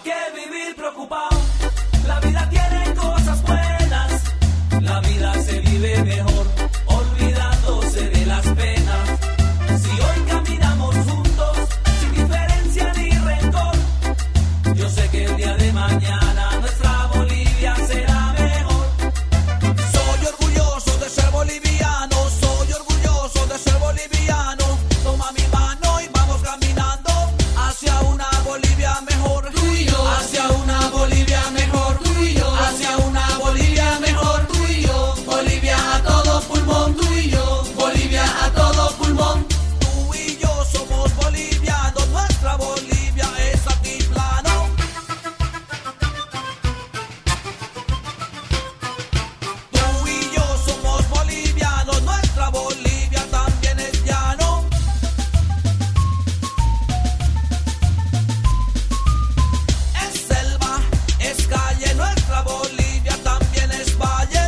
¿Pa' qué vivir preocupado? La vida tiene cosas buenas. La vida se vive mejor olvidándose de las penas. Si hoy caminamos juntos sin diferencia ni rencor, yo sé que el día de mañana nuestra Bolivia será mejor. Soy orgulloso de ser boliviano, soy orgulloso de ser boliviano. Toma mi mano y vamos caminando hacia una Bolivia mejor. Tú y yo, hacia una Bolivia mejor. tú y yo, hacia una Bolivia mejor. tú y yo, Bolivia a todo pulmón. tú y yo, Bolivia a todo pulmón. Tú y yo somos bolivianos, nuestra Bolivia es altiplano. Tú y yo somos bolivianos, nuestra Bolivia también es llano. Es selva, es calle, nuestra Bolivia también es valle.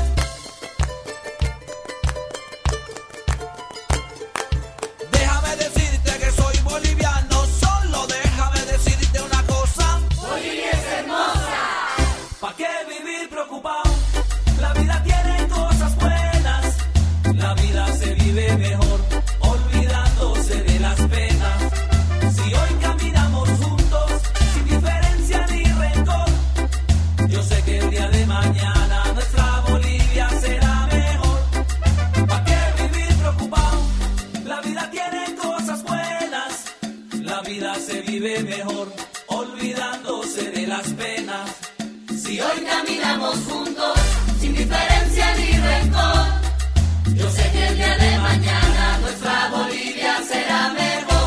Déjame decirte que soy boliviano, solo déjame decirte una cosa. Bolivia es hermosa. ¿Pa' qué vivir preocupado? La vida tiene cosas buenas. La vida se vive mejor olvidándose de las penas. Si hoy caminamos juntos sin diferencia ni rencor, yo sé que el día de mañana nuestra Bolivia será mejor. ¿Pa' qué vivir preocupado? La vida tiene cosas buenas. La vida se vive mejor olvidándose de las penas. Si hoy Hoy caminamos juntos, sin diferencia ni rencor. Yo sé que el día de mañana nuestra Bolivia será mejor.